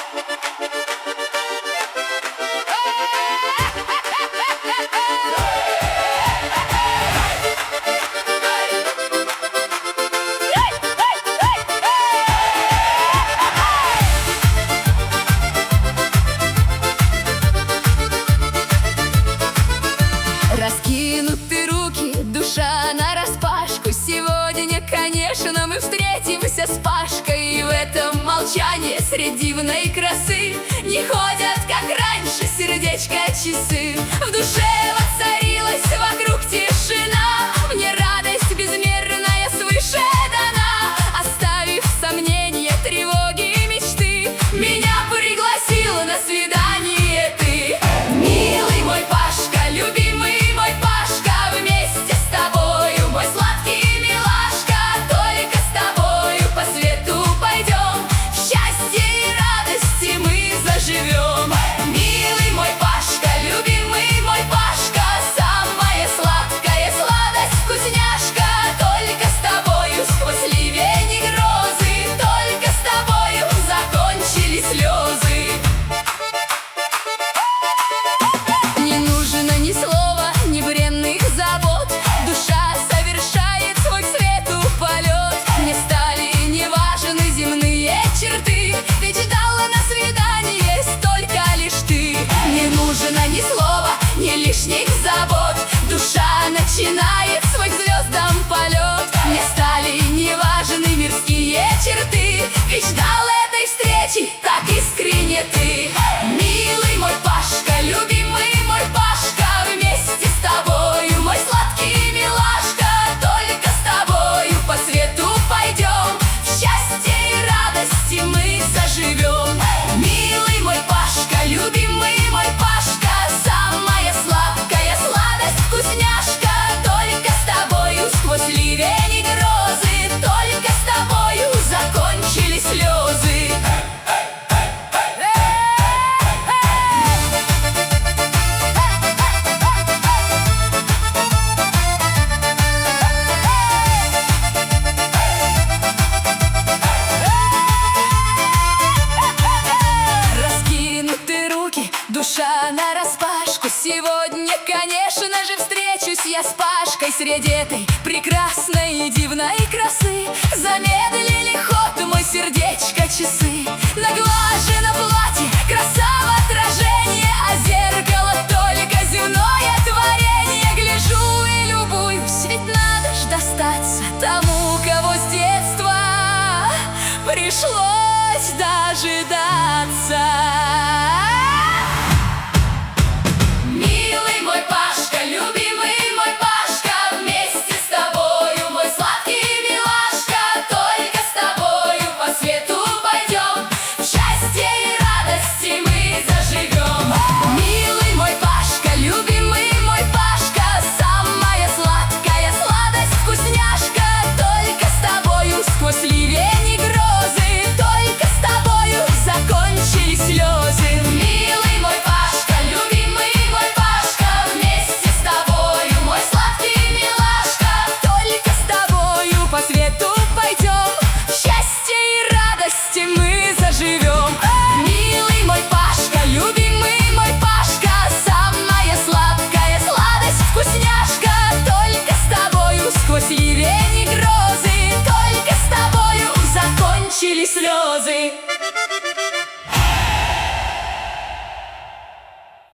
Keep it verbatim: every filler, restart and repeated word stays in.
Раскинуты руки, душа нараспашку. Сегодня, конечно, мы встретимся с Пашкой. И в этом молчании среди дивной красы не ходят, как раньше, сердечко часы. В душе воцарилась вокруг тишина. Мне радость безмерная свыше дана. Оставив сомнения, тревоги и мечты, меня пригласила на свидание ты. Милый мой Пашка, любимый мой Пашка, вместе с тобою, мой сладкий милашка, только с тобою по свету пойдем, в счастье и радости мы заживем. Милый мой Пашка, любимый мой Пашка, самая сладкая сладость, вкусняшка, только с тобою сквозь ливень и грозы, только с тобою закончились слезы. Не нужно ни слова, ни бренных забот, душа совершает свой к свету полет. Мне стали неважны земные черты, ведь ждала на свидание столько лишь ты. Не нужно ни слова, ни лишних забот, душа начинает свой к звездам полет. Мне стали неважны мирские черты, ведь ждал этой встречи так искренне ты. Милый мой Пашка, любимый мой Пашка, вместе с тобою, мой сладкий милашка, только с тобою по свету пойдем, в счастье и радости мы заживем. Милый мой Пашка, любимый мой Пашка, самая сладкая сладость, вкусняшка, только с тобою сквозь ливень и грозы, только с тобою закончились слезы. Раскинуты руки, душа нараспашку. Сегодня, конечно же, встречусь я с Пашкой среди этой прекрасной и дивной красы. Замедлили ход мой сердечко часы. На